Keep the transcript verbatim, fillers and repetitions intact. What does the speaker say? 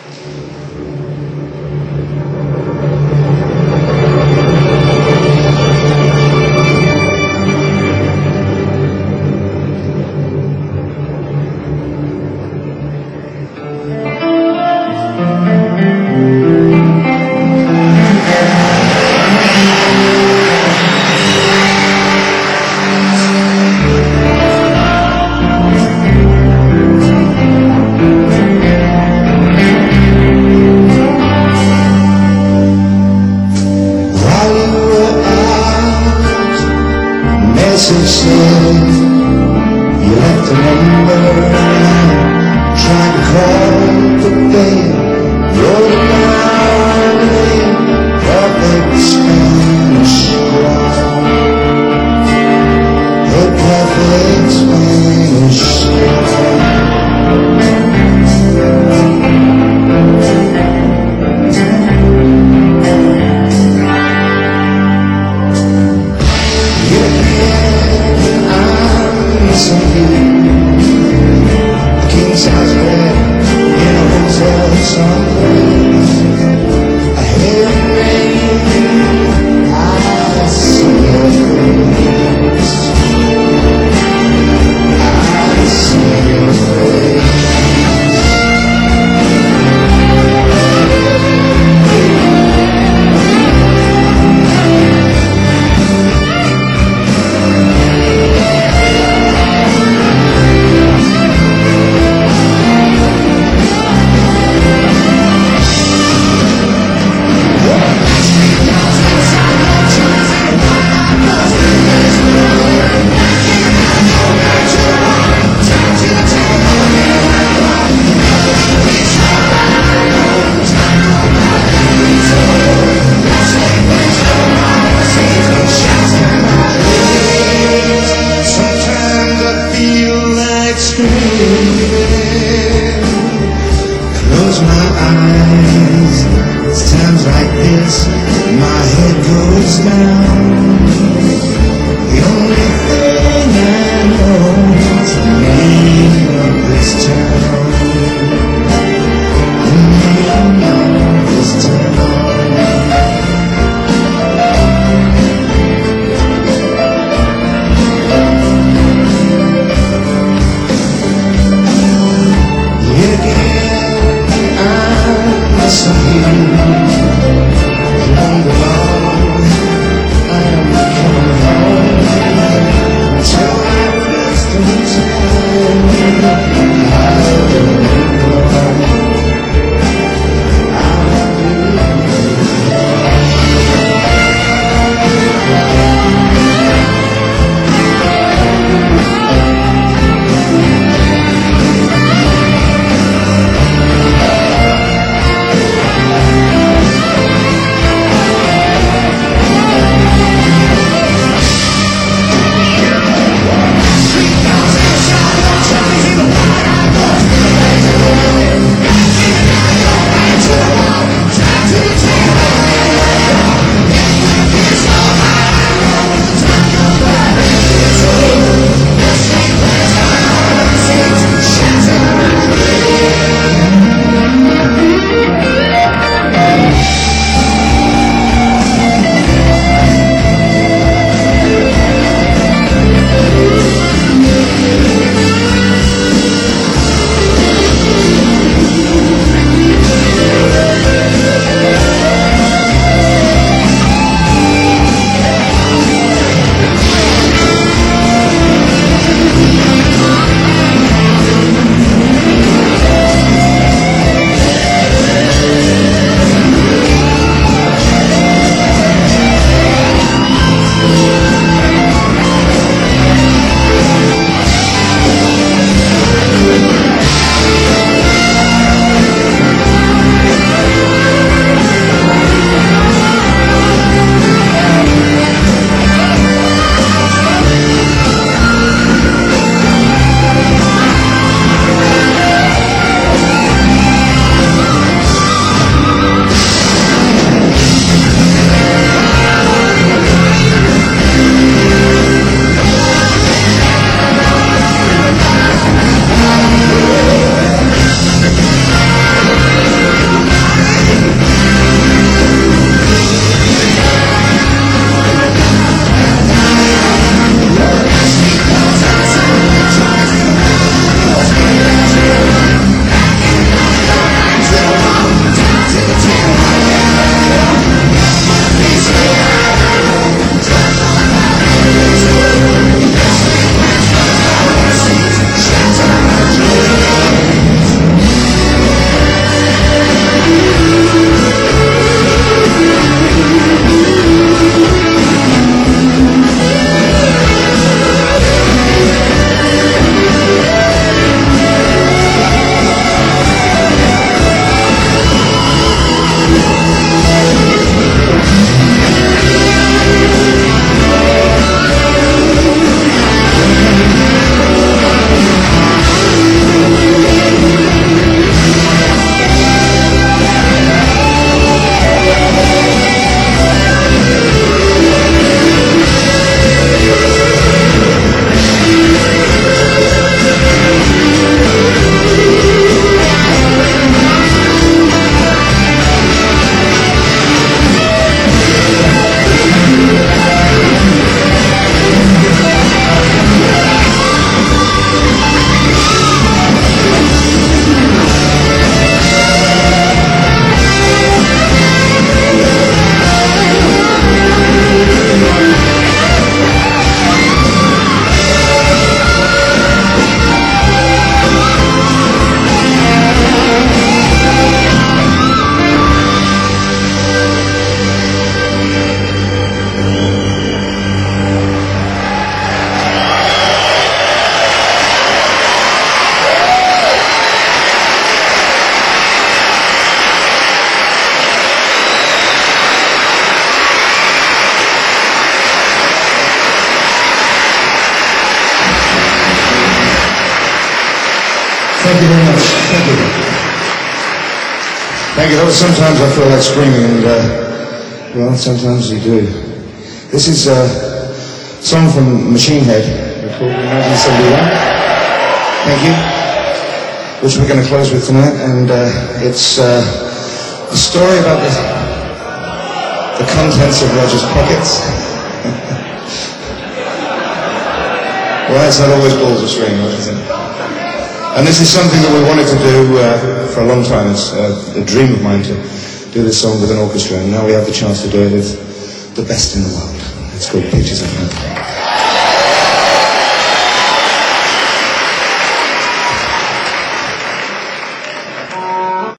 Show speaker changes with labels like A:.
A: message said you left a number and tried to call, but they wrote it down in perfect Spanish ground. A perfect Spanish close my eyes. It's times like this my head goes down. The only thing I know is the name of this town. The name of this town. Some people don't belong. I am Thank you. That was Sometimes I Feel Like Screaming, and uh, well, sometimes you do. This is a song from Machine Head, recorded in nineteen seventy-one. Thank you. Which we're going to close with tonight, and uh, it's uh, a story about the, the contents of Roger's pockets. Well, it's not always balls of string, is it? And this is something that we wanted to do uh, for a long time. It's uh, a dream of mine to do this song with an orchestra, and now we have the chance to do it with the best in the world. It's called Pictures of Home.